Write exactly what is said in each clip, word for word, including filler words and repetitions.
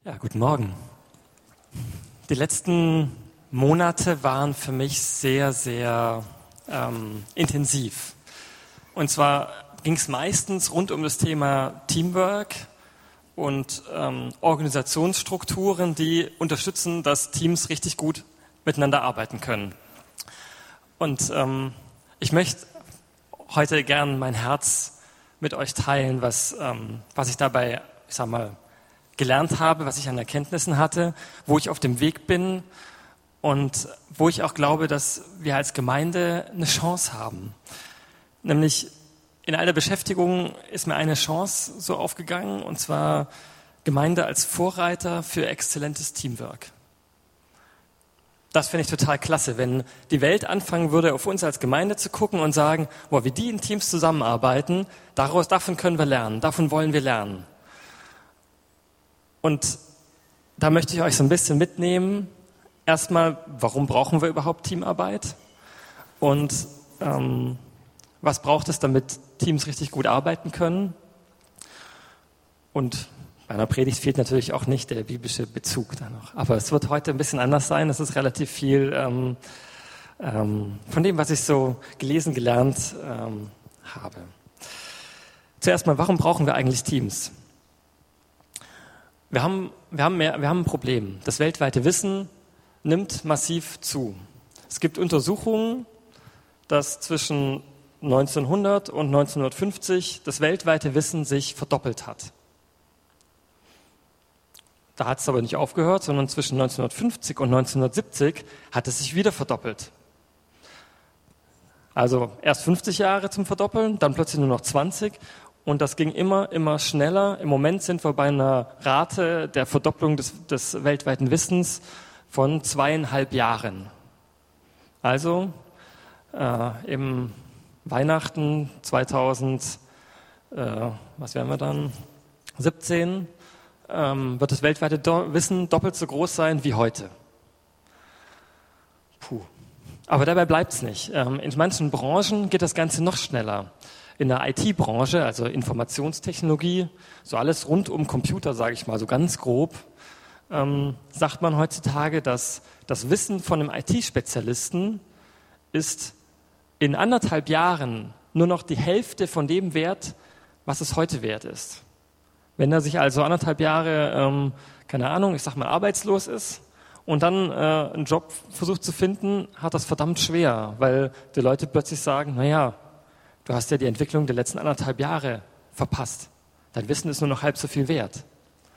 Ja, guten Morgen. Die letzten Monate waren für mich sehr, sehr ähm, intensiv. Und zwar ging es meistens rund um das Thema Teamwork und ähm, Organisationsstrukturen, die unterstützen, dass Teams richtig gut miteinander arbeiten können. Und ähm, ich möchte heute gern mein Herz mit euch teilen, was, ähm, was ich dabei, ich sag mal, gelernt habe, was ich an Erkenntnissen hatte, wo ich auf dem Weg bin und wo ich auch glaube, dass wir als Gemeinde eine Chance haben. Nämlich in all der Beschäftigung ist mir eine Chance so aufgegangen, und zwar Gemeinde als Vorreiter für exzellentes Teamwork. Das finde ich total klasse, wenn die Welt anfangen würde, auf uns als Gemeinde zu gucken und sagen, boah, wie die in Teams zusammenarbeiten, daraus, davon können wir lernen, davon wollen wir lernen. Und da möchte ich euch so ein bisschen mitnehmen. Erstmal, warum brauchen wir überhaupt Teamarbeit? Und ähm, was braucht es, damit Teams richtig gut arbeiten können? Und bei einer Predigt fehlt natürlich auch nicht der biblische Bezug da noch. Aber es wird heute ein bisschen anders sein. Es ist relativ viel ähm, ähm, von dem, was ich so gelesen, gelernt ähm, habe. Zuerst mal, warum brauchen wir eigentlich Teams? Wir haben, wir, haben mehr, wir haben ein Problem. Das weltweite Wissen nimmt massiv zu. Es gibt Untersuchungen, dass zwischen neunzehnhundert und neunzehnhundertfünfzig das weltweite Wissen sich verdoppelt hat. Da hat es aber nicht aufgehört, sondern zwischen neunzehnhundertfünfzig und neunzehnhundertsiebzig hat es sich wieder verdoppelt. Also erst fünfzig Jahre zum Verdoppeln, dann plötzlich nur noch zwanzig. Und das ging immer, immer schneller. Im Moment sind wir bei einer Rate der Verdopplung des, des weltweiten Wissens von zweieinhalb Jahren. Also äh, im Weihnachten zweitausend, äh, was werden wir dann, siebzehn, ähm, wird das weltweite Do- Wissen doppelt so groß sein wie heute. Puh. Aber dabei bleibt es nicht. Ähm, in manchen Branchen geht das Ganze noch schneller. In der I T-Branche, also Informationstechnologie, so alles rund um Computer, sage ich mal, so ganz grob, ähm, sagt man heutzutage, dass das Wissen von einem I T-Spezialisten ist in anderthalb Jahren nur noch die Hälfte von dem wert, was es heute wert ist. Wenn er sich also anderthalb Jahre, ähm, keine Ahnung, ich sag mal, arbeitslos ist und dann äh, einen Job versucht zu finden, hat das verdammt schwer, weil die Leute plötzlich sagen, naja, du hast ja die Entwicklung der letzten anderthalb Jahre verpasst. Dein Wissen ist nur noch halb so viel wert.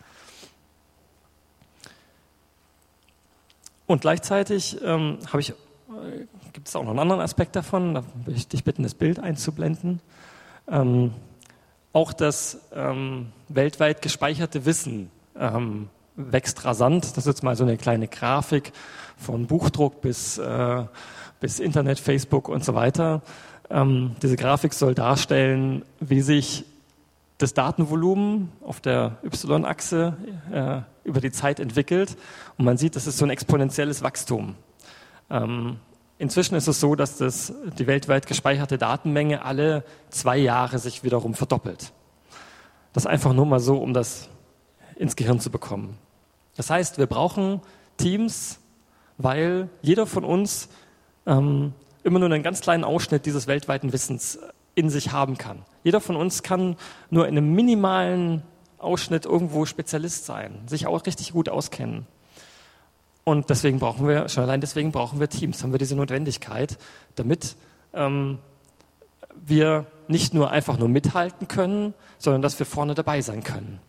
Und gleichzeitig ähm, habe ich, äh, gibt es auch noch einen anderen Aspekt davon, da will ich dich bitten, das Bild einzublenden. Ähm, auch das ähm, weltweit gespeicherte Wissen ähm, wächst rasant. Das ist jetzt mal so eine kleine Grafik von Buchdruck bis, äh, bis Internet, Facebook und so weiter. Ähm, diese Grafik soll darstellen, wie sich das Datenvolumen auf der Y-Achse äh, über die Zeit entwickelt. Und man sieht, das ist so ein exponentielles Wachstum. Ähm, inzwischen ist es so, dass das, die weltweit gespeicherte Datenmenge alle zwei Jahre sich wiederum verdoppelt. Das einfach nur mal so, um das ins Gehirn zu bekommen. Das heißt, wir brauchen Teams, weil jeder von uns ähm, immer nur einen ganz kleinen Ausschnitt dieses weltweiten Wissens in sich haben kann. Jeder von uns kann nur in einem minimalen Ausschnitt irgendwo Spezialist sein, sich auch richtig gut auskennen. Und deswegen brauchen wir, schon allein deswegen brauchen wir Teams, haben wir diese Notwendigkeit, damit ähm, wir nicht nur einfach nur mithalten können, sondern dass wir vorne dabei sein können.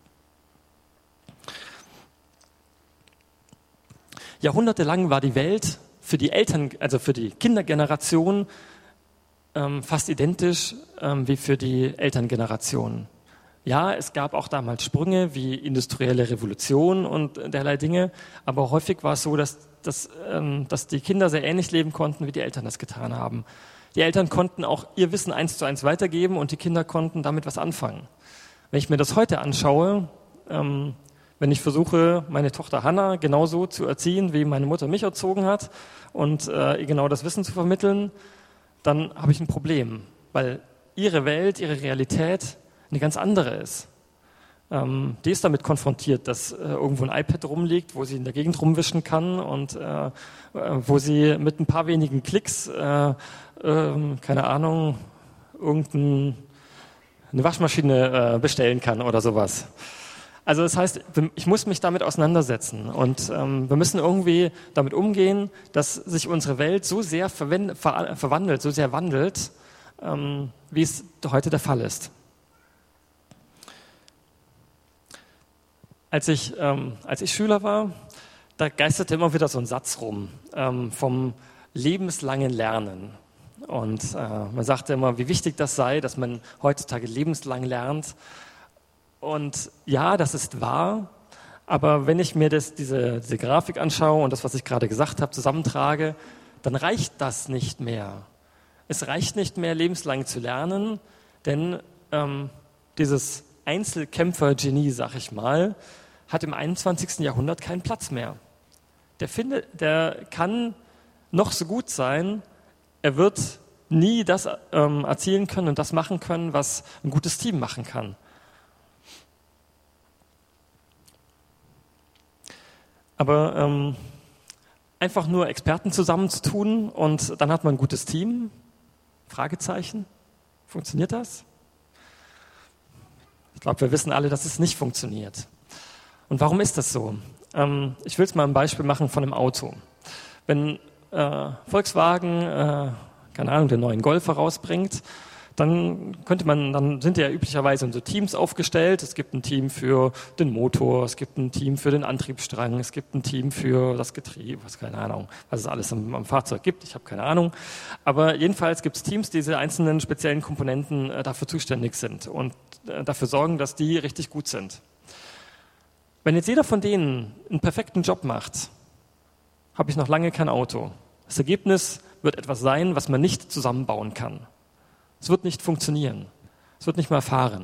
Jahrhundertelang war die Welt für die Eltern, also für die Kindergeneration ähm, fast identisch ähm, wie für die Elterngeneration. Ja, es gab auch damals Sprünge wie industrielle Revolution und derlei Dinge, aber häufig war es so, dass, dass, ähm, dass die Kinder sehr ähnlich leben konnten, wie die Eltern das getan haben. Die Eltern konnten auch ihr Wissen eins zu eins weitergeben und die Kinder konnten damit was anfangen. Wenn ich mir das heute anschaue, ähm, wenn ich versuche, meine Tochter Hannah genauso zu erziehen, wie meine Mutter mich erzogen hat und äh, ihr genau das Wissen zu vermitteln, dann habe ich ein Problem, weil ihre Welt, ihre Realität eine ganz andere ist. Ähm, die ist damit konfrontiert, dass äh, irgendwo ein iPad rumliegt, wo sie in der Gegend rumwischen kann und äh, wo sie mit ein paar wenigen Klicks, äh, äh, keine Ahnung, irgendeine Waschmaschine äh, bestellen kann oder sowas. Also das heißt, ich muss mich damit auseinandersetzen und ähm, wir müssen irgendwie damit umgehen, dass sich unsere Welt so sehr verwend- ver- verwandelt, so sehr wandelt, ähm, wie es heute der Fall ist. Als ich, ähm, als ich Schüler war, da geisterte immer wieder so ein Satz rum ähm, vom lebenslangen Lernen. Und äh, man sagte immer, wie wichtig das sei, dass man heutzutage lebenslang lernt. Und ja, das ist wahr, aber wenn ich mir das, diese, diese Grafik anschaue und das, was ich gerade gesagt habe, zusammentrage, dann reicht das nicht mehr. Es reicht nicht mehr, lebenslang zu lernen, denn ähm, dieses Einzelkämpfer-Genie, sag ich mal, hat im einundzwanzigsten Jahrhundert keinen Platz mehr. Der, findet, der kann noch so gut sein, er wird nie das ähm, erzielen können und das machen können, was ein gutes Team machen kann. Aber ähm, einfach nur Experten zusammenzutun und dann hat man ein gutes Team? Fragezeichen. Funktioniert das? Ich glaube, wir wissen alle, dass es nicht funktioniert. Und warum ist das so? Ähm, ich will es mal ein Beispiel machen von einem Auto. Wenn äh, Volkswagen, äh, keine Ahnung, den neuen Golf herausbringt, dann könnte man, dann sind ja üblicherweise in so Teams aufgestellt. Es gibt ein Team für den Motor, es gibt ein Team für den Antriebsstrang, es gibt ein Team für das Getriebe, was keine Ahnung, was es alles am, am Fahrzeug gibt. Ich habe keine Ahnung. Aber jedenfalls gibt es Teams, die diese einzelnen speziellen Komponenten äh, dafür zuständig sind und äh, dafür sorgen, dass die richtig gut sind. Wenn jetzt jeder von denen einen perfekten Job macht, habe ich noch lange kein Auto. Das Ergebnis wird etwas sein, was man nicht zusammenbauen kann. Es wird nicht funktionieren. Es wird nicht mal fahren.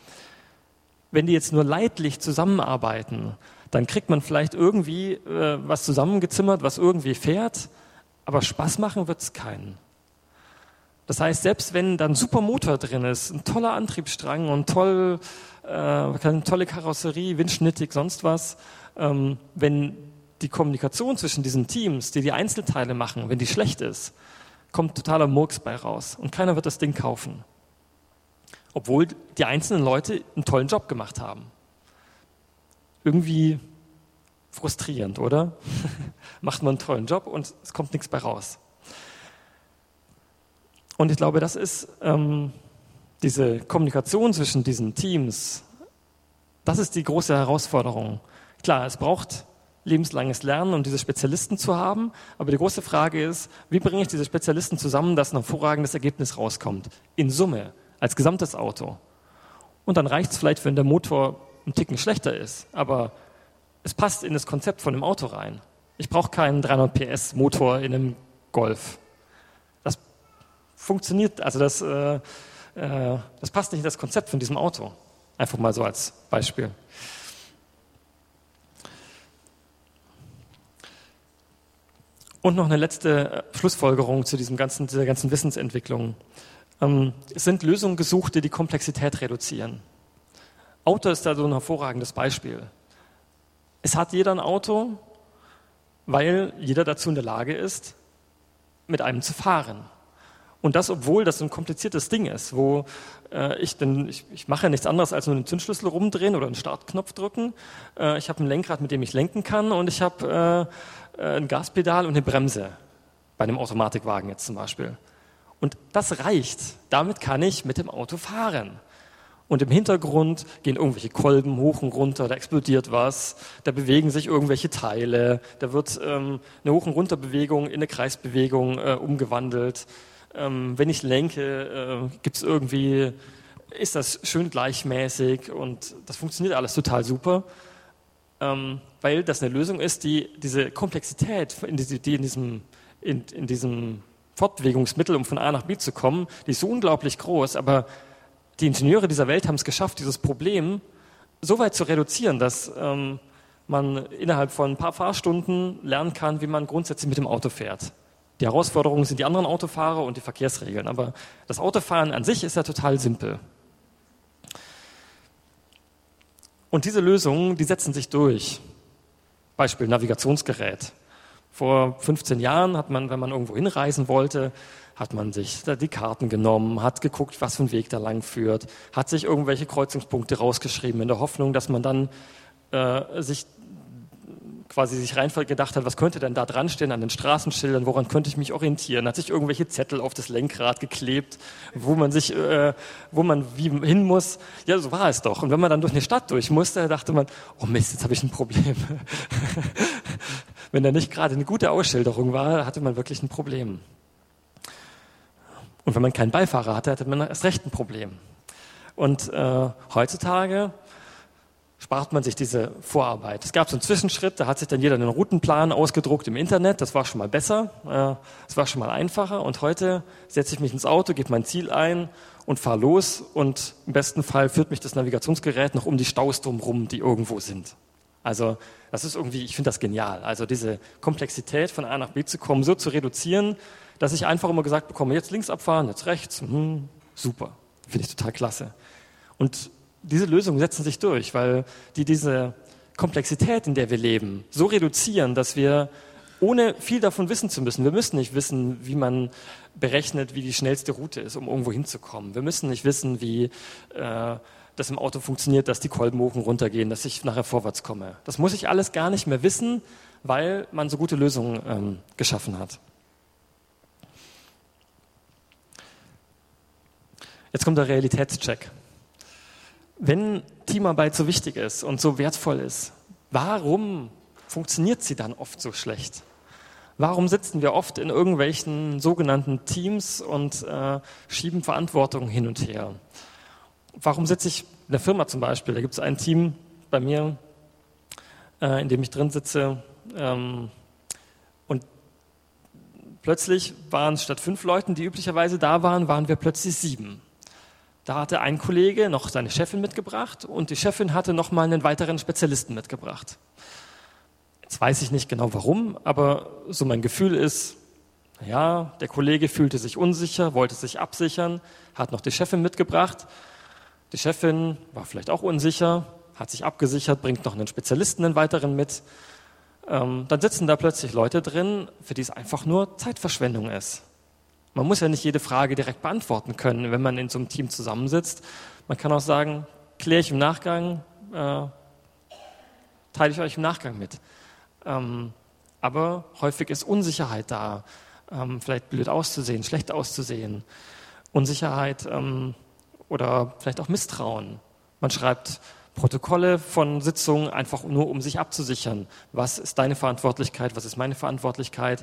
Wenn die jetzt nur leidlich zusammenarbeiten, dann kriegt man vielleicht irgendwie äh, was zusammengezimmert, was irgendwie fährt, aber Spaß machen wird es keinen. Das heißt, selbst wenn da ein super Motor drin ist, ein toller Antriebsstrang und toll, äh, eine tolle Karosserie, windschnittig, sonst was, ähm, wenn die Kommunikation zwischen diesen Teams, die die Einzelteile machen, wenn die schlecht ist, kommt totaler Murks bei raus und keiner wird das Ding kaufen. Obwohl die einzelnen Leute einen tollen Job gemacht haben. Irgendwie frustrierend, oder? Macht man einen tollen Job und es kommt nichts bei raus. Und ich glaube, das ist ähm, diese Kommunikation zwischen diesen Teams, das ist die große Herausforderung. Klar, es braucht lebenslanges Lernen, um diese Spezialisten zu haben. Aber die große Frage ist, wie bringe ich diese Spezialisten zusammen, dass ein hervorragendes Ergebnis rauskommt? In Summe, als gesamtes Auto. Und dann reicht es vielleicht, wenn der Motor ein Ticken schlechter ist. Aber es passt in das Konzept von dem Auto rein. Ich brauche keinen dreihundert P S Motor in einem Golf. Das funktioniert, also das, äh, äh, das passt nicht in das Konzept von diesem Auto. Einfach mal so als Beispiel. Und noch eine letzte Schlussfolgerung zu diesem ganzen, dieser ganzen Wissensentwicklung. Ähm, es sind Lösungen gesucht, die die Komplexität reduzieren. Auto ist da so ein hervorragendes Beispiel. Es hat jeder ein Auto, weil jeder dazu in der Lage ist, mit einem zu fahren. Und das, obwohl das ein kompliziertes Ding ist, wo äh, ich, denn, ich, ich mache ja nichts anderes als nur einen Zündschlüssel rumdrehen oder einen Startknopf drücken. Äh, ich habe ein Lenkrad, mit dem ich lenken kann und ich habe äh, ein Gaspedal und eine Bremse, bei einem Automatikwagen jetzt zum Beispiel. Und das reicht. Damit kann ich mit dem Auto fahren. Und im Hintergrund gehen irgendwelche Kolben hoch und runter, da explodiert was, da bewegen sich irgendwelche Teile, da wird ähm, eine Hoch- und Runterbewegung in eine Kreisbewegung äh, umgewandelt. Ähm, wenn ich lenke, äh, gibt's irgendwie, ist das schön gleichmäßig und das funktioniert alles total super, ähm, weil das eine Lösung ist, die diese Komplexität, in die, die in diesem, in, in diesem Fortbewegungsmittel, um von A nach B zu kommen, die ist so unglaublich groß, aber die Ingenieure dieser Welt haben es geschafft, dieses Problem so weit zu reduzieren, dass ähm, man innerhalb von ein paar Fahrstunden lernen kann, wie man grundsätzlich mit dem Auto fährt. Die Herausforderungen sind die anderen Autofahrer und die Verkehrsregeln, aber das Autofahren an sich ist ja total simpel. Und diese Lösungen, die setzen sich durch. Beispiel Navigationsgerät. Vor fünfzehn Jahren hat man, wenn man irgendwo hinreisen wollte, hat man sich da die Karten genommen, hat geguckt, was für ein Weg da lang führt, hat sich irgendwelche Kreuzungspunkte rausgeschrieben in der Hoffnung, dass man dann äh, sich quasi sich rein gedacht hat, was könnte denn da dran stehen an den Straßenschildern, woran könnte ich mich orientieren, hat sich irgendwelche Zettel auf das Lenkrad geklebt, wo man sich, äh, wo man wie hin muss. Ja, so war es doch. Und wenn man dann durch eine Stadt durch musste, dachte man, oh Mist, jetzt habe ich ein Problem. Wenn da nicht gerade eine gute Ausschilderung war, hatte man wirklich ein Problem. Und wenn man keinen Beifahrer hatte, hatte man erst recht ein Problem. Und äh, heutzutage spart man sich diese Vorarbeit. Es gab so einen Zwischenschritt, da hat sich dann jeder einen Routenplan ausgedruckt im Internet, das war schon mal besser, das war schon mal einfacher und heute setze ich mich ins Auto, gebe mein Ziel ein und fahre los und im besten Fall führt mich das Navigationsgerät noch um die Staus drumherum, die irgendwo sind. Also das ist irgendwie, ich finde das genial, also diese Komplexität von A nach B zu kommen, so zu reduzieren, dass ich einfach immer gesagt bekomme, jetzt links abfahren, jetzt rechts, hm, super, finde ich total klasse. Und diese Lösungen setzen sich durch, weil die diese Komplexität, in der wir leben, so reduzieren, dass wir, ohne viel davon wissen zu müssen, wir müssen nicht wissen, wie man berechnet, wie die schnellste Route ist, um irgendwo hinzukommen. Wir müssen nicht wissen, wie äh, das im Auto funktioniert, dass die Kolbenmoken runtergehen, dass ich nachher vorwärts komme. Das muss ich alles gar nicht mehr wissen, weil man so gute Lösungen ähm, geschaffen hat. Jetzt kommt der Realitätscheck. Wenn Teamarbeit so wichtig ist und so wertvoll ist, warum funktioniert sie dann oft so schlecht? Warum sitzen wir oft in irgendwelchen sogenannten Teams und äh, schieben Verantwortung hin und her? Warum sitze ich in der Firma zum Beispiel? Da gibt es ein Team bei mir, äh, in dem ich drin sitze ähm, und plötzlich waren es statt fünf Leuten, die üblicherweise da waren, waren wir plötzlich sieben. Da hatte ein Kollege noch seine Chefin mitgebracht und die Chefin hatte noch mal einen weiteren Spezialisten mitgebracht. Jetzt weiß ich nicht genau warum, aber so mein Gefühl ist, ja, der Kollege fühlte sich unsicher, wollte sich absichern, hat noch die Chefin mitgebracht. Die Chefin war vielleicht auch unsicher, hat sich abgesichert, bringt noch einen Spezialisten, einen weiteren mit. Ähm, dann sitzen da plötzlich Leute drin, für die es einfach nur Zeitverschwendung ist. Man muss ja nicht jede Frage direkt beantworten können, wenn man in so einem Team zusammensitzt. Man kann auch sagen, kläre ich im Nachgang, äh, teile ich euch im Nachgang mit. Ähm, aber häufig ist Unsicherheit da, ähm, vielleicht blöd auszusehen, schlecht auszusehen. Unsicherheit ähm, oder vielleicht auch Misstrauen. Man schreibt Protokolle von Sitzungen einfach nur, um sich abzusichern. Was ist deine Verantwortlichkeit, was ist meine Verantwortlichkeit?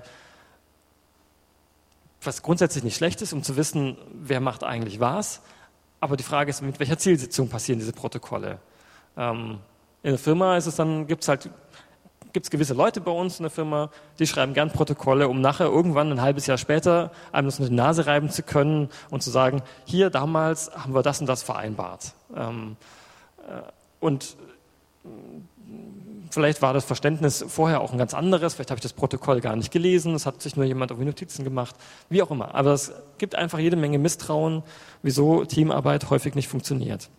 Was grundsätzlich nicht schlecht ist, um zu wissen, wer macht eigentlich was. Aber die Frage ist, mit welcher Zielsitzung passieren diese Protokolle? Ähm, in der Firma ist es dann, gibt es halt, gibt's gewisse Leute bei uns in der Firma, die schreiben gern Protokolle, um nachher irgendwann ein halbes Jahr später einem das mit der Nase reiben zu können und zu sagen, hier damals haben wir das und das vereinbart. Ähm, äh, und vielleicht war das Verständnis vorher auch ein ganz anderes, vielleicht habe ich das Protokoll gar nicht gelesen, es hat sich nur jemand irgendwie Notizen gemacht, wie auch immer. Aber es gibt einfach jede Menge Misstrauen, wieso Teamarbeit häufig nicht funktioniert.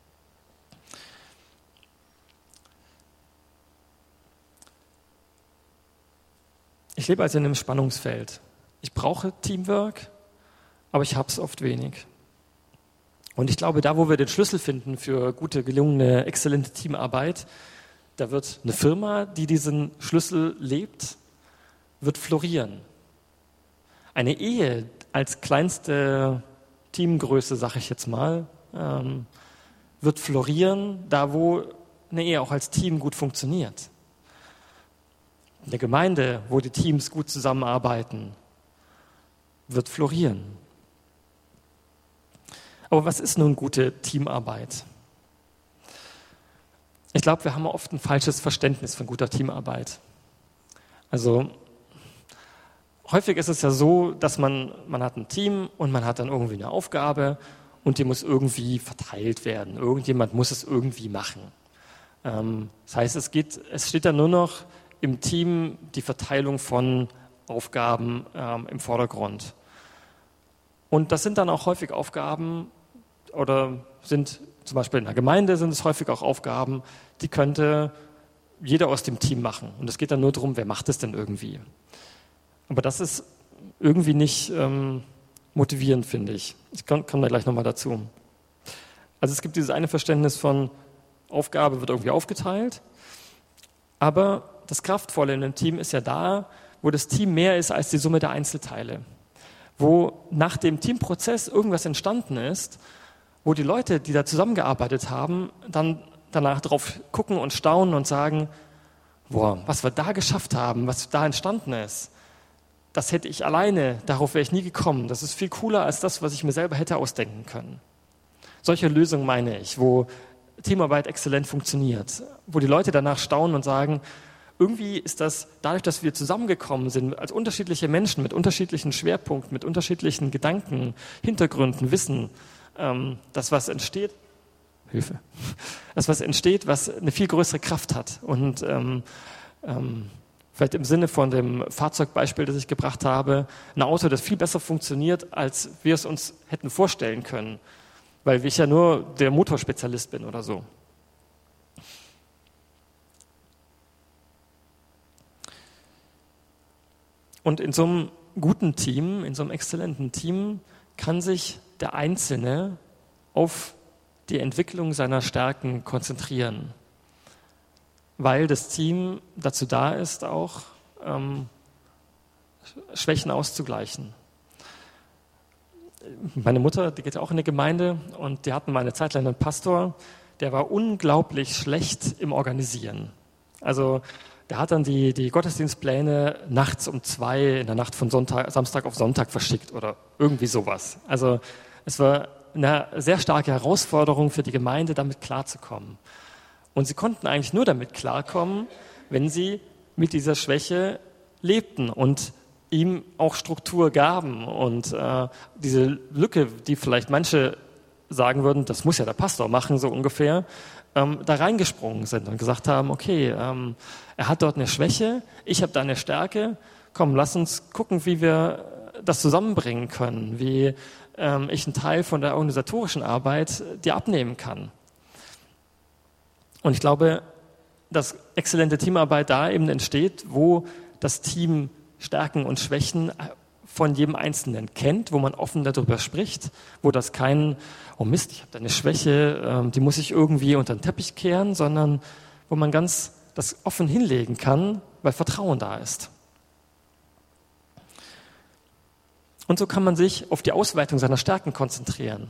Ich lebe also in einem Spannungsfeld. Ich brauche Teamwork, aber ich habe es oft wenig. Und ich glaube, da, wo wir den Schlüssel finden für gute, gelungene, exzellente Teamarbeit, da wird eine Firma, die diesen Schlüssel lebt, wird florieren. Eine Ehe als kleinste Teamgröße, sage ich jetzt mal, ähm, wird florieren, da wo eine Ehe auch als Team gut funktioniert. Eine Gemeinde, wo die Teams gut zusammenarbeiten, wird florieren. Aber was ist nun gute Teamarbeit? Ich glaube, wir haben oft ein falsches Verständnis von guter Teamarbeit. Also häufig ist es ja so, dass man, man hat ein Team und man hat dann irgendwie eine Aufgabe und die muss irgendwie verteilt werden. Irgendjemand muss es irgendwie machen. Ähm, das heißt, es geht, es steht dann nur noch im Team die Verteilung von Aufgaben ähm, im Vordergrund. Und das sind dann auch häufig Aufgaben oder sind zum Beispiel in der Gemeinde sind es häufig auch Aufgaben, die könnte jeder aus dem Team machen. Und es geht dann nur darum, wer macht es denn irgendwie. Aber das ist irgendwie nicht ähm, motivierend, finde ich. Ich komme komm da gleich nochmal dazu. Also es gibt dieses eine Verständnis von Aufgabe wird irgendwie aufgeteilt, aber das Kraftvolle in einem Team ist ja da, wo das Team mehr ist als die Summe der Einzelteile. Wo nach dem Teamprozess irgendwas entstanden ist, wo die Leute, die da zusammengearbeitet haben, dann danach drauf gucken und staunen und sagen, boah, was wir da geschafft haben, was da entstanden ist, das hätte ich alleine, darauf wäre ich nie gekommen. Das ist viel cooler als das, was ich mir selber hätte ausdenken können. Solche Lösungen meine ich, wo Teamarbeit exzellent funktioniert, wo die Leute danach staunen und sagen, irgendwie ist das, dadurch, dass wir zusammengekommen sind, als unterschiedliche Menschen mit unterschiedlichen Schwerpunkten, mit unterschiedlichen Gedanken, Hintergründen, Wissen, ähm, das, was entsteht, Hilfe, das, was entsteht, was eine viel größere Kraft hat. Und ähm, ähm, vielleicht im Sinne von dem Fahrzeugbeispiel, das ich gebracht habe, ein Auto, das viel besser funktioniert, als wir es uns hätten vorstellen können, weil ich ja nur der Motorspezialist bin oder so. Und in so einem guten Team, in so einem exzellenten Team, kann sich der Einzelne auf die Entwicklung seiner Stärken konzentrieren, weil das Team dazu da ist, auch ähm, Schwächen auszugleichen. Meine Mutter, die geht auch in eine Gemeinde und die hatten mal eine Zeit lang einen Pastor, der war unglaublich schlecht im Organisieren. Also der hat dann die, die Gottesdienstpläne nachts um zwei in der Nacht von Sonntag, Samstag auf Sonntag verschickt oder irgendwie sowas. Also es war eine sehr starke Herausforderung für die Gemeinde, damit klarzukommen. Und sie konnten eigentlich nur damit klarkommen, wenn sie mit dieser Schwäche lebten und ihm auch Struktur gaben. Und äh, diese Lücke, die vielleicht manche sagen würden, das muss ja der Pastor machen, so ungefähr, ähm, da reingesprungen sind und gesagt haben, okay, ähm, er hat dort eine Schwäche, ich habe da eine Stärke, komm, lass uns gucken, wie wir das zusammenbringen können, wie ähm, ich einen Teil von der organisatorischen Arbeit dir abnehmen kann. Und ich glaube, dass exzellente Teamarbeit da eben entsteht, wo das Team Stärken und Schwächen von jedem Einzelnen kennt, wo man offen darüber spricht, wo das kein, oh Mist, ich habe da eine Schwäche, die muss ich irgendwie unter den Teppich kehren, sondern wo man ganz das offen hinlegen kann, weil Vertrauen da ist. Und so kann man sich auf die Ausweitung seiner Stärken konzentrieren.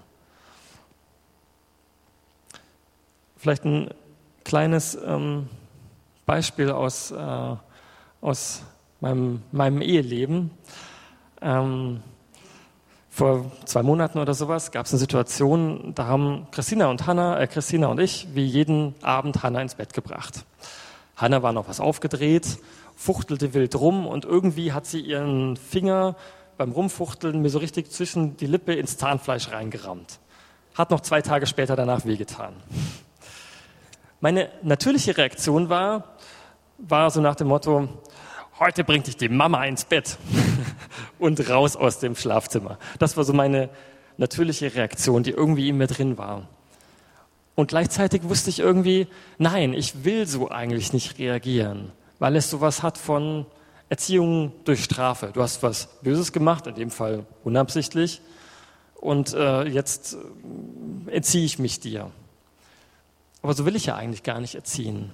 Vielleicht ein kleines ähm, Beispiel aus, äh, aus meinem, meinem Eheleben. Ähm, vor zwei Monaten oder sowas gab es eine Situation, da haben Christina und Hannah, äh, Christina und ich, wie jeden Abend Hannah ins Bett gebracht. Hannah war noch was aufgedreht, fuchtelte wild rum und irgendwie hat sie ihren Finger beim Rumfuchteln mir so richtig zwischen die Lippe ins Zahnfleisch reingerammt. Hat noch zwei Tage später danach wehgetan. Meine natürliche Reaktion war, war so nach dem Motto, heute bringt dich die Mama ins Bett und raus aus dem Schlafzimmer. Das war so meine natürliche Reaktion, die irgendwie in mir drin war. Und gleichzeitig wusste ich irgendwie, nein, ich will so eigentlich nicht reagieren, weil es sowas hat von Erziehung durch Strafe. Du hast was Böses gemacht, in dem Fall unabsichtlich, und äh, jetzt äh, erziehe ich mich dir. Aber so will ich ja eigentlich gar nicht erziehen.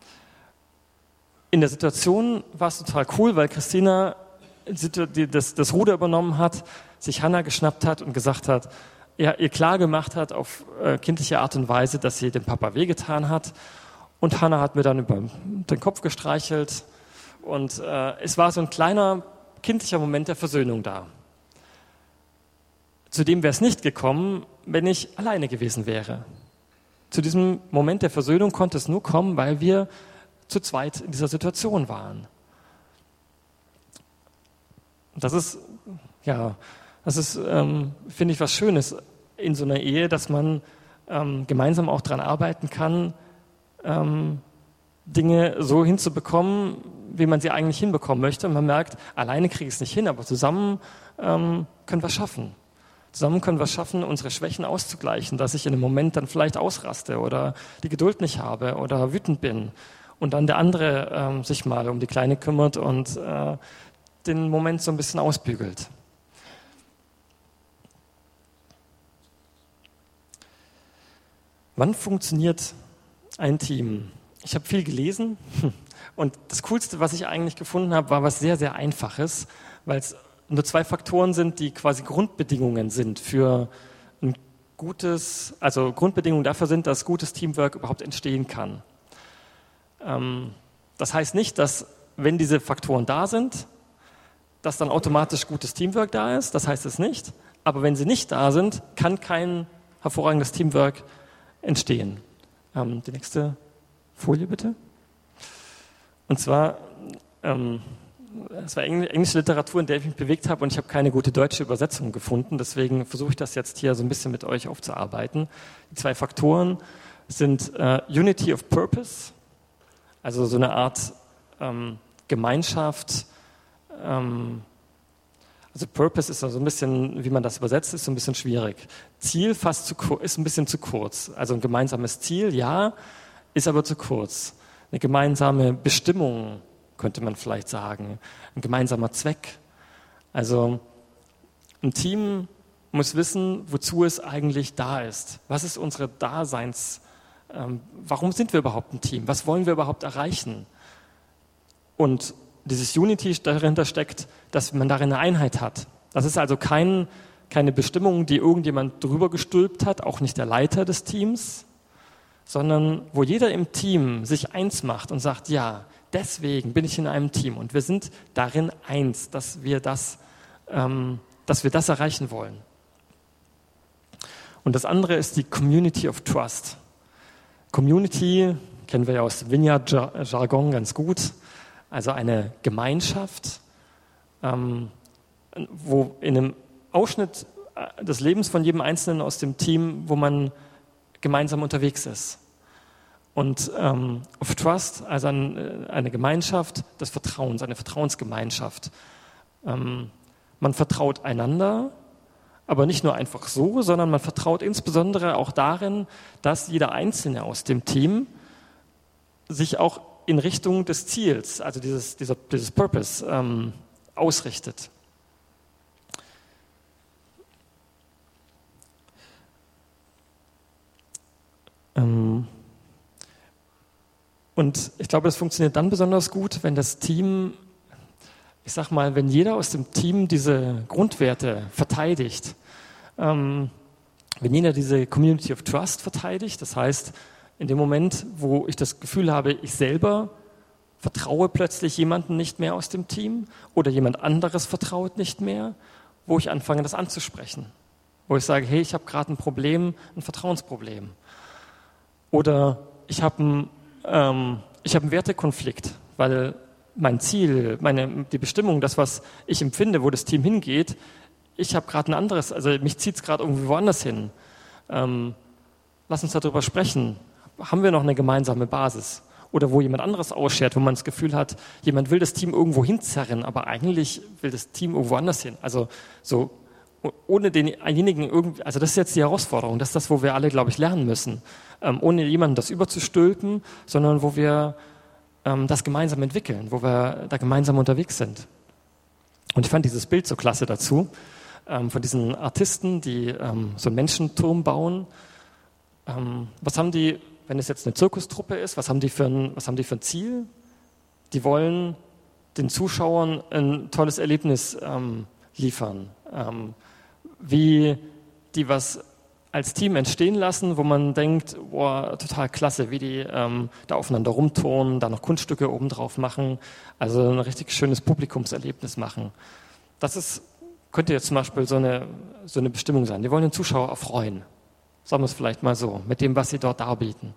In der Situation war es total cool, weil Christina das, das Ruder übernommen hat, sich Hannah geschnappt hat und gesagt hat, ja, ihr klar gemacht hat auf äh, kindliche Art und Weise, dass sie dem Papa wehgetan hat. Und Hannah hat mir dann über den Kopf gestreichelt. Und äh, es war so ein kleiner kindlicher Moment der Versöhnung da. Zu dem wäre es nicht gekommen, wenn ich alleine gewesen wäre. Zu diesem Moment der Versöhnung konnte es nur kommen, weil wir zu zweit in dieser Situation waren. Das ist, ja, das ist, ähm, finde ich, was Schönes in so einer Ehe, dass man ähm, gemeinsam auch daran arbeiten kann, ähm, Dinge so hinzubekommen, wie man sie eigentlich hinbekommen möchte. Und man merkt, alleine kriege ich es nicht hin, aber zusammen ähm, können wir es schaffen. Zusammen können wir es schaffen, unsere Schwächen auszugleichen, dass ich in einem Moment dann vielleicht ausraste oder die Geduld nicht habe oder wütend bin und dann der andere ähm, sich mal um die Kleine kümmert und äh, den Moment so ein bisschen ausbügelt. Wann funktioniert ein Team? Ich habe viel gelesen und das Coolste, was ich eigentlich gefunden habe, war was sehr, sehr Einfaches, weil es nur zwei Faktoren sind, die quasi Grundbedingungen sind für ein gutes, also Grundbedingungen dafür sind, dass gutes Teamwork überhaupt entstehen kann. Ähm, das heißt nicht, dass wenn diese Faktoren da sind, dass dann automatisch gutes Teamwork da ist, das heißt es nicht, aber wenn sie nicht da sind, kann kein hervorragendes Teamwork entstehen. Ähm, die nächste Folie bitte. Und zwar, ähm, es war englische Literatur, in der ich mich bewegt habe und ich habe keine gute deutsche Übersetzung gefunden, deswegen versuche ich das jetzt hier so ein bisschen mit euch aufzuarbeiten. Die zwei Faktoren sind äh, Unity of Purpose, also so eine Art ähm, Gemeinschaft. Ähm, also Purpose ist so ein bisschen, wie man das übersetzt, ist so ein bisschen schwierig. Ziel fast zu ist ein bisschen zu kurz. Also ein gemeinsames Ziel, ja, ist aber zu kurz. Eine gemeinsame Bestimmung, könnte man vielleicht sagen. Ein gemeinsamer Zweck. Also ein Team muss wissen, wozu es eigentlich da ist. Was ist unsere Daseins? Ähm, warum sind wir überhaupt ein Team? Was wollen wir überhaupt erreichen? Und dieses Unity dahinter steckt, dass man darin eine Einheit hat. Das ist also kein, keine Bestimmung, die irgendjemand drüber gestülpt hat, auch nicht der Leiter des Teams, sondern wo jeder im Team sich eins macht und sagt, ja, deswegen bin ich in einem Team und wir sind darin eins, dass wir das, ähm, dass wir das erreichen wollen. Und das andere ist die Community of Trust. Community kennen wir ja aus dem Vineyard-Jargon ganz gut. Also eine Gemeinschaft, ähm, wo in einem Ausschnitt des Lebens von jedem Einzelnen aus dem Team, wo man gemeinsam unterwegs ist. Und ähm, of Trust, also ein, eine Gemeinschaft des Vertrauens, eine Vertrauensgemeinschaft. Ähm, man vertraut einander, aber nicht nur einfach so, sondern man vertraut insbesondere auch darin, dass jeder Einzelne aus dem Team sich auch in Richtung des Ziels, also dieses, dieser, dieses Purpose, ähm, ausrichtet. Ähm und ich glaube, das funktioniert dann besonders gut, wenn das Team, ich sag mal, wenn jeder aus dem Team diese Grundwerte verteidigt, ähm, wenn jeder diese Community of Trust verteidigt, das heißt, in dem Moment, wo ich das Gefühl habe, ich selber vertraue plötzlich jemanden nicht mehr aus dem Team oder jemand anderes vertraut nicht mehr, wo ich anfange, das anzusprechen. Wo ich sage, hey, ich habe gerade ein Problem, ein Vertrauensproblem. Oder ich habe einen, ähm, ich habe einen Wertekonflikt, weil mein Ziel, meine, die Bestimmung, das, was ich empfinde, wo das Team hingeht, ich habe gerade ein anderes, also mich zieht es gerade irgendwie woanders hin. Ähm, lass uns darüber sprechen. Haben wir noch eine gemeinsame Basis? Oder wo jemand anderes ausschert, wo man das Gefühl hat, jemand will das Team irgendwo hinzerren, aber eigentlich will das Team irgendwo anders hin. Also so ohne denjenigen irgendwie, also das ist jetzt die Herausforderung, das ist das, wo wir alle, glaube ich, lernen müssen. Ähm, ohne jemandem das überzustülpen, sondern wo wir ähm, das gemeinsam entwickeln, wo wir da gemeinsam unterwegs sind. Und ich fand dieses Bild so klasse dazu, ähm, von diesen Artisten, die ähm, so einen Menschenturm bauen. Ähm, was haben die, wenn es jetzt eine Zirkustruppe ist, was haben die für ein, was haben die für ein Ziel? Die wollen den Zuschauern ein tolles Erlebnis ähm, liefern. Ähm, wie die was als Team entstehen lassen, wo man denkt, boah, total klasse, wie die ähm, da aufeinander rumturnen, da noch Kunststücke obendrauf machen, also ein richtig schönes Publikumserlebnis machen. Das ist, könnte jetzt zum Beispiel so eine, so eine Bestimmung sein. Die wollen den Zuschauer erfreuen. Sagen wir es vielleicht mal so, mit dem, was sie dort darbieten.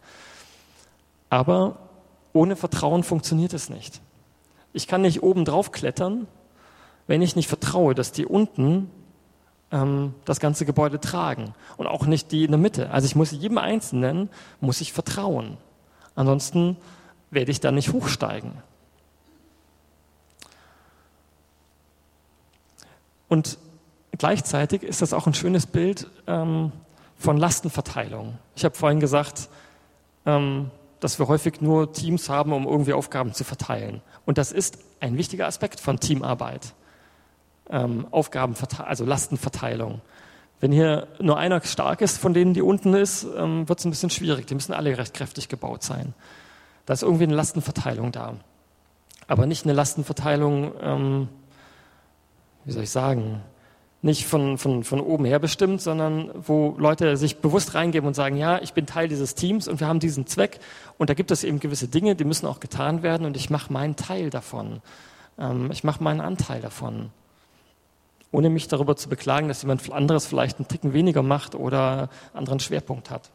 Aber ohne Vertrauen funktioniert es nicht. Ich kann nicht oben drauf klettern, wenn ich nicht vertraue, dass die unten ähm, das ganze Gebäude tragen. Und auch nicht die in der Mitte. Also ich muss jedem Einzelnen, muss ich vertrauen. Ansonsten werde ich da nicht hochsteigen. Und gleichzeitig ist das auch ein schönes Bild ähm, von Lastenverteilung. Ich habe vorhin gesagt, ähm, dass wir häufig nur Teams haben, um irgendwie Aufgaben zu verteilen. Und das ist ein wichtiger Aspekt von Teamarbeit. Ähm, Aufgabenverteilung, also Lastenverteilung. Wenn hier nur einer stark ist, von denen, die unten ist, ähm, wird es ein bisschen schwierig. Die müssen alle recht kräftig gebaut sein. Da ist irgendwie eine Lastenverteilung da. Aber nicht eine Lastenverteilung, ähm, wie soll ich sagen, nicht von, von, von oben her bestimmt, sondern wo Leute sich bewusst reingeben und sagen, ja, ich bin Teil dieses Teams und wir haben diesen Zweck und da gibt es eben gewisse Dinge, die müssen auch getan werden und ich mache meinen Teil davon. Ähm, ich mache meinen Anteil davon. Ohne mich darüber zu beklagen, dass jemand anderes vielleicht einen Ticken weniger macht oder einen anderen Schwerpunkt hat.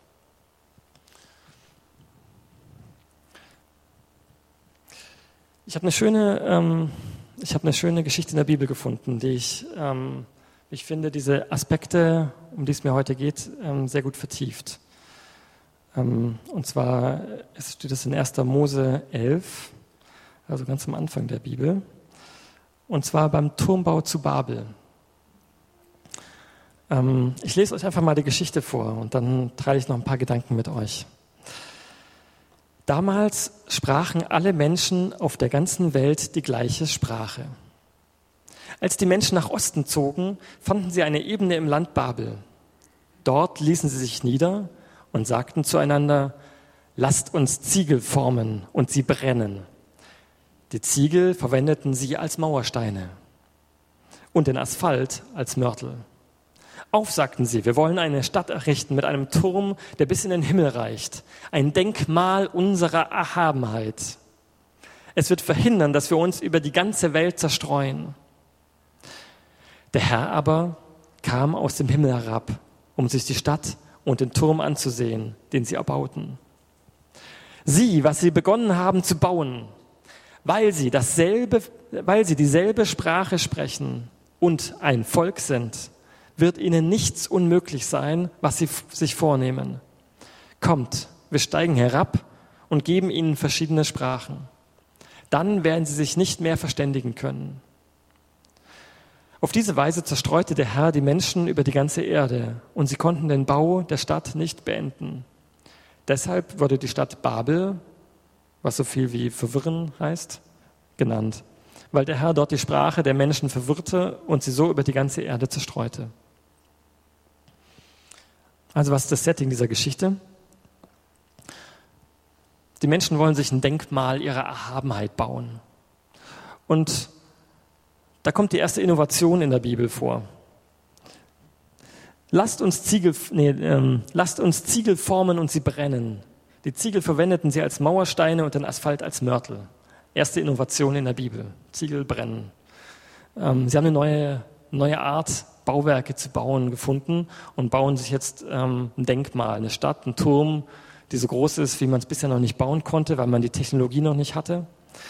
Ich habe eine schöne, ähm, ich habe eine schöne Geschichte in der Bibel gefunden, die ich, ähm, ich finde, diese Aspekte, um die es mir heute geht, ähm, sehr gut vertieft. Ähm, und zwar es steht es in erster Mose elf, also ganz am Anfang der Bibel. Und zwar beim Turmbau zu Babel. Ähm, ich lese euch einfach mal die Geschichte vor und dann teile ich noch ein paar Gedanken mit euch. Damals sprachen alle Menschen auf der ganzen Welt die gleiche Sprache. Als die Menschen nach Osten zogen, fanden sie eine Ebene im Land Babel. Dort ließen sie sich nieder und sagten zueinander, lasst uns Ziegel formen und sie brennen. Die Ziegel verwendeten sie als Mauersteine und den Asphalt als Mörtel. Auf, sagten sie, wir wollen eine Stadt errichten mit einem Turm, der bis in den Himmel reicht. Ein Denkmal unserer Erhabenheit. Es wird verhindern, dass wir uns über die ganze Welt zerstreuen. Der Herr aber kam aus dem Himmel herab, um sich die Stadt und den Turm anzusehen, den sie erbauten. Sieh, was sie begonnen haben zu bauen, weil sie dasselbe, weil sie dieselbe Sprache sprechen und ein Volk sind, wird ihnen nichts unmöglich sein, was sie f- sich vornehmen. Kommt, wir steigen herab und geben ihnen verschiedene Sprachen. Dann werden sie sich nicht mehr verständigen können. Auf diese Weise zerstreute der Herr die Menschen über die ganze Erde und sie konnten den Bau der Stadt nicht beenden. Deshalb wurde die Stadt Babel, was so viel wie verwirren heißt, genannt, weil der Herr dort die Sprache der Menschen verwirrte und sie so über die ganze Erde zerstreute. Also was ist das Setting dieser Geschichte? Die Menschen wollen sich ein Denkmal ihrer Erhabenheit bauen. Und da kommt die erste Innovation in der Bibel vor. Lasst uns Ziegel, nee, ähm, lasst uns Ziegel formen und sie brennen. Die Ziegel verwendeten sie als Mauersteine und den Asphalt als Mörtel. Erste Innovation in der Bibel. Ziegel brennen. Ähm, sie haben eine neue, neue Art, Bauwerke zu bauen, gefunden und bauen sich jetzt ähm, ein Denkmal, eine Stadt, einen Turm, die so groß ist, wie man es bisher noch nicht bauen konnte, weil man die Technologie noch nicht hatte.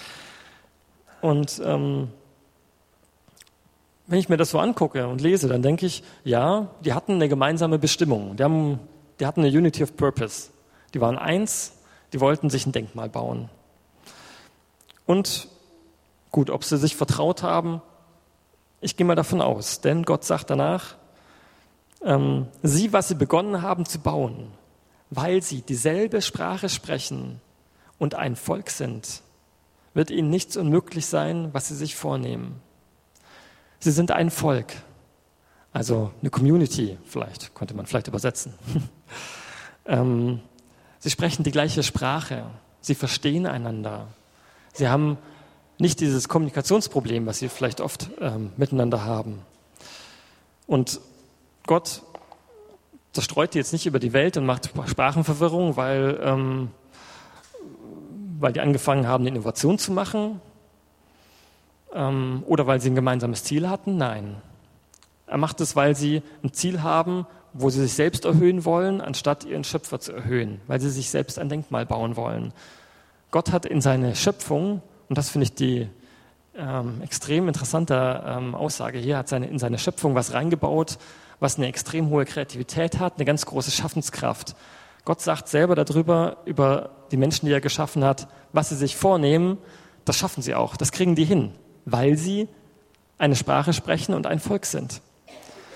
Und ähm, wenn ich mir das so angucke und lese, dann denke ich, ja, die hatten eine gemeinsame Bestimmung. Die, haben, die hatten eine Unity of Purpose. Die waren eins, die wollten sich ein Denkmal bauen. Und gut, ob sie sich vertraut haben, ich gehe mal davon aus, denn Gott sagt danach, ähm, sie, was sie begonnen haben zu bauen, weil sie dieselbe Sprache sprechen und ein Volk sind, wird ihnen nichts unmöglich sein, was sie sich vornehmen. Sie sind ein Volk, also eine Community, vielleicht, könnte man vielleicht übersetzen. ähm, sie sprechen die gleiche Sprache, sie verstehen einander, sie haben nicht dieses Kommunikationsproblem, was sie vielleicht oft ähm, miteinander haben. Und Gott zerstreut die jetzt nicht über die Welt und macht Sprachenverwirrung, weil, ähm, weil die angefangen haben, eine Innovation zu machen ähm, oder weil sie ein gemeinsames Ziel hatten. Nein. Er macht es, weil sie ein Ziel haben, wo sie sich selbst erhöhen wollen, anstatt ihren Schöpfer zu erhöhen, weil sie sich selbst ein Denkmal bauen wollen. Gott hat in seine Schöpfung, und das finde ich die ähm, extrem interessante ähm, Aussage hier, hat seine, in seine Schöpfung was reingebaut, was eine extrem hohe Kreativität hat, eine ganz große Schaffenskraft. Gott sagt selber darüber, über die Menschen, die er geschaffen hat, was sie sich vornehmen, das schaffen sie auch, das kriegen die hin, weil sie eine Sprache sprechen und ein Volk sind.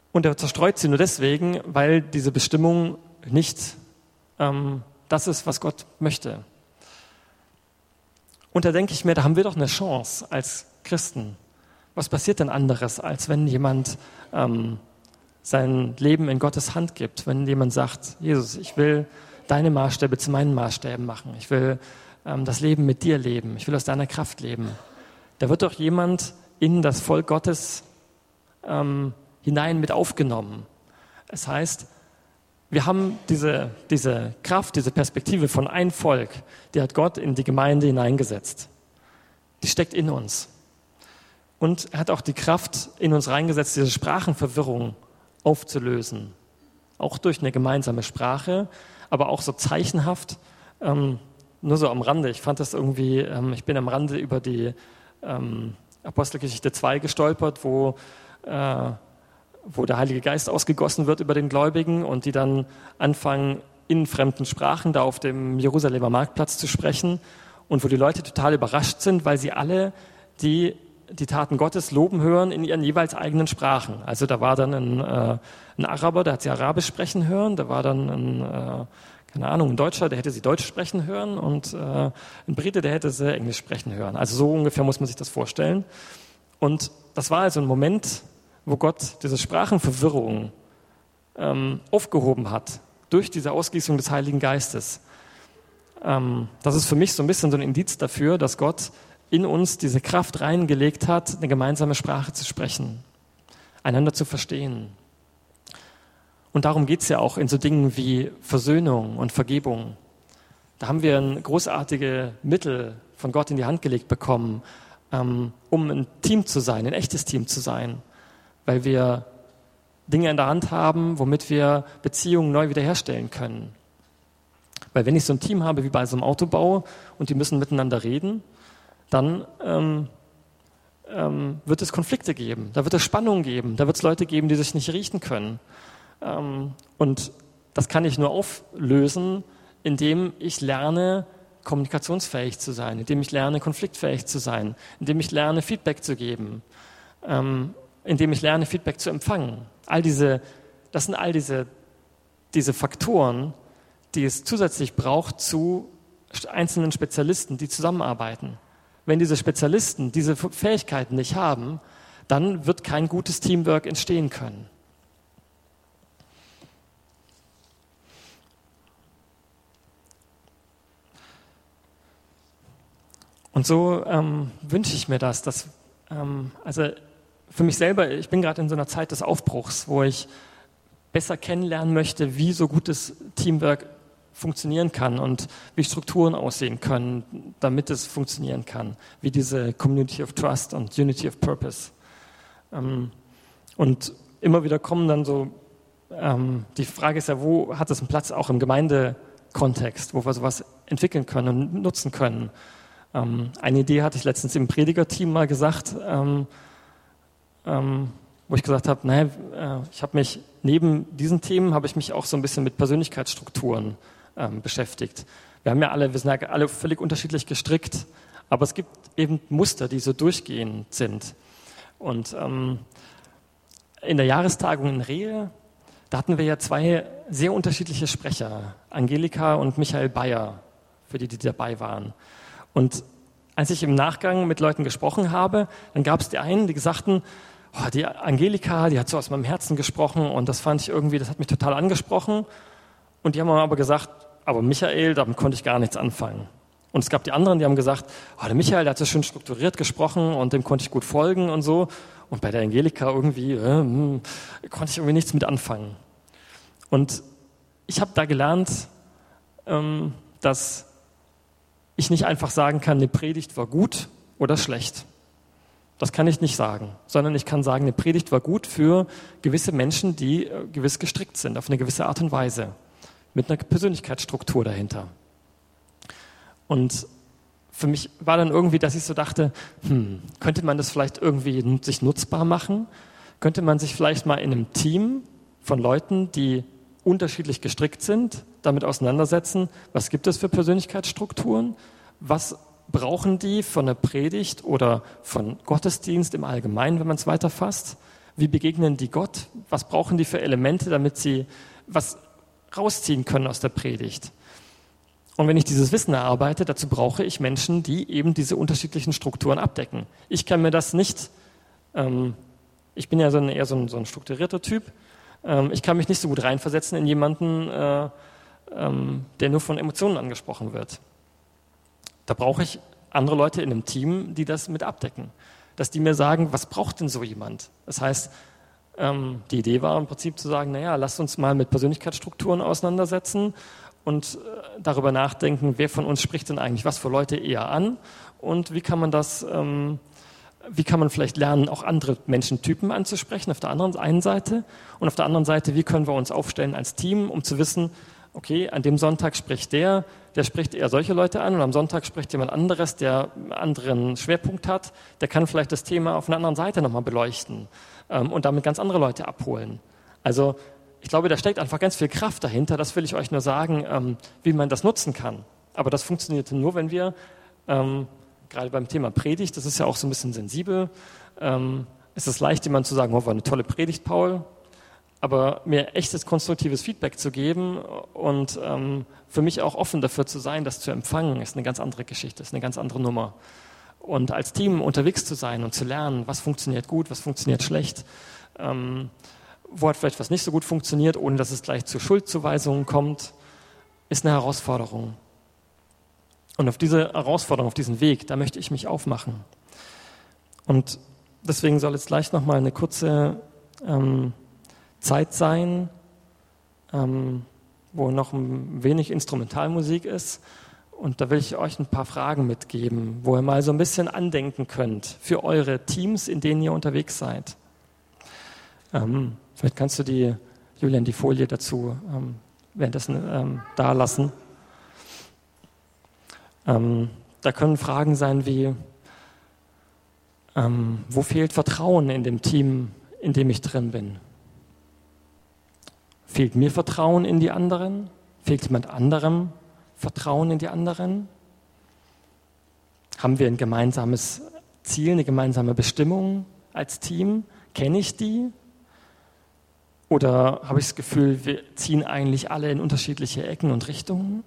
Und er zerstreut sie nur deswegen, weil diese Bestimmung nicht ähm, das ist, was Gott möchte. Und da denke ich mir, da haben wir doch eine Chance als Christen. Was passiert denn anderes, als wenn jemand ähm, sein Leben in Gottes Hand gibt, wenn jemand sagt, Jesus, ich will deine Maßstäbe zu meinen Maßstäben machen, ich will ähm, das Leben mit dir leben, ich will aus deiner Kraft leben. Da wird doch jemand in das Volk Gottes ähm, hinein mit aufgenommen. Es heißt, wir haben diese, diese Kraft, diese Perspektive von ein Volk, die hat Gott in die Gemeinde hineingesetzt. Die steckt in uns. Und er hat auch die Kraft in uns reingesetzt, diese Sprachenverwirrung aufzulösen. Auch durch eine gemeinsame Sprache, aber auch so zeichenhaft, ähm, nur so am Rande. Ich fand das irgendwie, ähm, ich bin am Rande über die ähm, Apostelgeschichte zwei gestolpert, wo, äh, wo der Heilige Geist ausgegossen wird über den Gläubigen und die dann anfangen, in fremden Sprachen da auf dem Jerusalemer Marktplatz zu sprechen und wo die Leute total überrascht sind, weil sie alle die die Taten Gottes loben hören in ihren jeweils eigenen Sprachen. Also da war dann ein, äh, ein Araber, der hat sie Arabisch sprechen hören, da war dann ein, äh, keine Ahnung, ein Deutscher, der hätte sie Deutsch sprechen hören und äh, ein Brite, der hätte sie Englisch sprechen hören. Also so ungefähr muss man sich das vorstellen. Und das war also ein Moment, wo Gott diese Sprachenverwirrung ähm, aufgehoben hat durch diese Ausgießung des Heiligen Geistes. Ähm, das ist für mich so ein bisschen so ein Indiz dafür, dass Gott in uns diese Kraft reingelegt hat, eine gemeinsame Sprache zu sprechen, einander zu verstehen. Und darum geht es ja auch in so Dingen wie Versöhnung und Vergebung. Da haben wir ein großartige Mittel von Gott in die Hand gelegt bekommen, ähm, um ein Team zu sein, ein echtes Team zu sein, weil wir Dinge in der Hand haben, womit wir Beziehungen neu wiederherstellen können. Weil wenn ich so ein Team habe wie bei so einem Autobau und die müssen miteinander reden, dann ähm, ähm, wird es Konflikte geben, da wird es Spannungen geben, da wird es Leute geben, die sich nicht riechen können. Ähm, und das kann ich nur auflösen, indem ich lerne, kommunikationsfähig zu sein, indem ich lerne, konfliktfähig zu sein, indem ich lerne, Feedback zu geben, ähm, indem ich lerne, Feedback zu empfangen. All diese, das sind all diese, diese Faktoren, die es zusätzlich braucht zu einzelnen Spezialisten, die zusammenarbeiten. Wenn diese Spezialisten diese Fähigkeiten nicht haben, dann wird kein gutes Teamwork entstehen können. Und so ähm, wünsche ich mir das, dass, ähm, also für mich selber, ich bin gerade in so einer Zeit des Aufbruchs, wo ich besser kennenlernen möchte, wie so gutes Teamwork funktionieren kann und wie Strukturen aussehen können, damit es funktionieren kann, wie diese Community of Trust und Unity of Purpose. Und immer wieder kommen dann so, die Frage ist ja, wo hat es einen Platz auch im Gemeindekontext, wo wir sowas entwickeln können und nutzen können. Eine Idee hatte ich letztens im Predigerteam mal gesagt, wo ich gesagt habe, naja, ich habe mich neben diesen Themen habe ich mich auch so ein bisschen mit Persönlichkeitsstrukturen ähm, beschäftigt. Wir haben ja alle, wir sind ja alle völlig unterschiedlich gestrickt, aber es gibt eben Muster, die so durchgehend sind. Und ähm, in der Jahrestagung in Rehe, da hatten wir ja zwei sehr unterschiedliche Sprecher, Angelika und Michael Bayer, für die, die dabei waren. Und als ich im Nachgang mit Leuten gesprochen habe, dann gab es die einen, die sagten, oh, die Angelika, die hat so aus meinem Herzen gesprochen und das fand ich irgendwie, das hat mich total angesprochen. Und die haben aber gesagt, aber Michael, damit konnte ich gar nichts anfangen. Und es gab die anderen, die haben gesagt, oh, der Michael, der hat so schön strukturiert gesprochen und dem konnte ich gut folgen und so. Und bei der Angelika irgendwie äh, hm, konnte ich irgendwie nichts mit anfangen. Und ich habe da gelernt, ähm, dass ich nicht einfach sagen kann, eine Predigt war gut oder schlecht. Das kann ich nicht sagen, sondern ich kann sagen, eine Predigt war gut für gewisse Menschen, die äh, gewiss gestrickt sind, auf eine gewisse Art und Weise, mit einer Persönlichkeitsstruktur dahinter. Und für mich war dann irgendwie, dass ich so dachte, hm, könnte man das vielleicht irgendwie sich nutzbar machen? Könnte man sich vielleicht mal in einem Team von Leuten, die unterschiedlich gestrickt sind, damit auseinandersetzen, was gibt es für Persönlichkeitsstrukturen? Was brauchen die von einer Predigt oder von Gottesdienst im Allgemeinen, wenn man es weiterfasst? wie begegnen die Gott? Was brauchen die für Elemente, damit sie was rausziehen können aus der Predigt? Und wenn ich dieses Wissen erarbeite, dazu brauche ich Menschen, die eben diese unterschiedlichen Strukturen abdecken. Ich kann mir das nicht, ähm, ich bin ja so ein, eher so ein, so ein strukturierter Typ, ähm, ich kann mich nicht so gut reinversetzen in jemanden, äh, ähm, der nur von Emotionen angesprochen wird. Da brauche ich andere Leute in einem Team, die das mit abdecken. Dass die mir sagen, was braucht denn so jemand? Das heißt, ähm, die Idee war im Prinzip zu sagen, naja, lasst uns mal mit Persönlichkeitsstrukturen auseinandersetzen und äh, darüber nachdenken, wer von uns spricht denn eigentlich was für Leute eher an und wie kann man das, ähm, wie kann man vielleicht lernen, auch andere Menschentypen anzusprechen auf der anderen einen Seite und auf der anderen Seite, wie können wir uns aufstellen als Team, um zu wissen, okay, an dem Sonntag spricht der, der spricht eher solche Leute an und am Sonntag spricht jemand anderes, der einen anderen Schwerpunkt hat, der kann vielleicht das Thema auf einer anderen Seite nochmal beleuchten ähm, und damit ganz andere Leute abholen. Also ich glaube, da steckt einfach ganz viel Kraft dahinter, das will ich euch nur sagen, ähm, wie man das nutzen kann. Aber das funktioniert nur, wenn wir, ähm, gerade beim Thema Predigt, das ist ja auch so ein bisschen sensibel, ähm, es ist leicht, jemand zu sagen, oh, war eine tolle Predigt, Paul, aber mir echtes konstruktives Feedback zu geben und ähm, für mich auch offen dafür zu sein, das zu empfangen, ist eine ganz andere Geschichte, ist eine ganz andere Nummer. Und als Team unterwegs zu sein und zu lernen, was funktioniert gut, was funktioniert schlecht, ähm, wo hat vielleicht was nicht so gut funktioniert, ohne dass es gleich zu Schuldzuweisungen kommt, ist eine Herausforderung. Und auf diese Herausforderung, auf diesen Weg, da möchte ich mich aufmachen. Und deswegen soll jetzt gleich nochmal eine kurze ähm, Zeit sein, ähm, wo noch ein wenig Instrumentalmusik ist. Und da will ich euch ein paar Fragen mitgeben, wo ihr mal so ein bisschen andenken könnt für eure Teams, in denen ihr unterwegs seid. Ähm, vielleicht kannst du die, Julian, die Folie dazu ähm, währenddessen ähm, da lassen. Ähm, da können Fragen sein wie, ähm, wo fehlt Vertrauen in dem Team, in dem ich drin bin? Fehlt mir Vertrauen in die anderen? Fehlt jemand anderem Vertrauen in die anderen? Haben wir ein gemeinsames Ziel, eine gemeinsame Bestimmung als Team? Kenne ich die? Oder habe ich das Gefühl, wir ziehen eigentlich alle in unterschiedliche Ecken und Richtungen?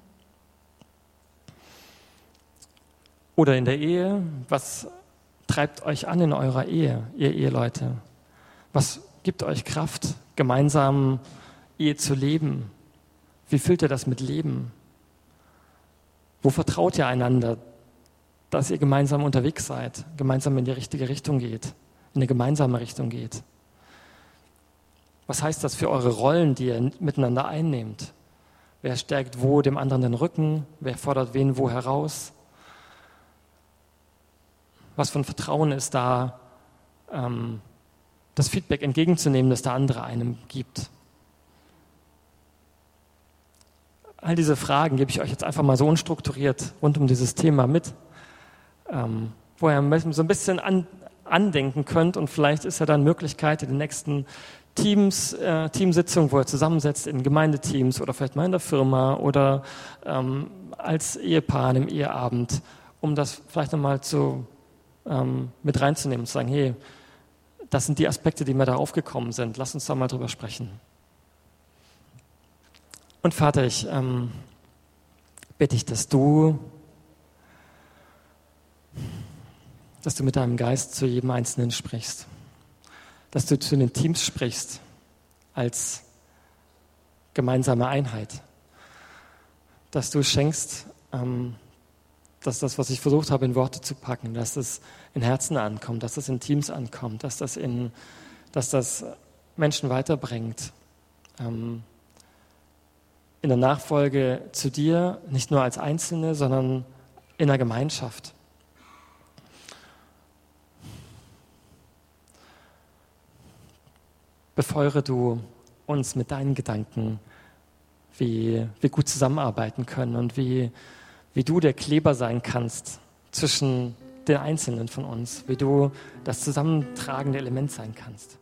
Oder in der Ehe, was treibt euch an in eurer Ehe, ihr Eheleute? Was gibt euch Kraft, gemeinsam Ehe zu leben? Wie füllt ihr das mit Leben? Wo vertraut ihr einander, dass ihr gemeinsam unterwegs seid, gemeinsam in die richtige Richtung geht, in eine gemeinsame Richtung geht? Was heißt das für eure Rollen, die ihr miteinander einnehmt? Wer stärkt wo dem anderen den Rücken? Wer fordert wen wo heraus? Was für ein Vertrauen ist da, ähm, das Feedback entgegenzunehmen, das der andere einem gibt? All diese Fragen gebe ich euch jetzt einfach mal so unstrukturiert rund um dieses Thema mit, ähm, wo ihr so ein bisschen an, andenken könnt und vielleicht ist ja dann Möglichkeit in den nächsten Teams, äh, Teamsitzungen, wo ihr zusammensetzt in Gemeindeteams oder vielleicht mal in der Firma oder ähm, als Ehepaar an einem Eheabend, um das vielleicht nochmal zu, ähm, mit reinzunehmen und zu sagen, hey, das sind die Aspekte, die mir da aufgekommen sind, lass uns da mal drüber sprechen. Und Vater, ich ähm, bitte dich, dass du, dass du mit deinem Geist zu jedem Einzelnen sprichst, dass du zu den Teams sprichst als gemeinsame Einheit, dass du schenkst, ähm, dass das, was ich versucht habe, in Worte zu packen, dass das in Herzen ankommt, dass das in Teams ankommt, dass das, in, dass das Menschen weiterbringt, ähm, in der Nachfolge zu dir, nicht nur als Einzelne, sondern in der Gemeinschaft. Befeuere du uns mit deinen Gedanken, wie wir gut zusammenarbeiten können und wie, wie du der Kleber sein kannst zwischen den Einzelnen von uns, wie du das zusammentragende Element sein kannst.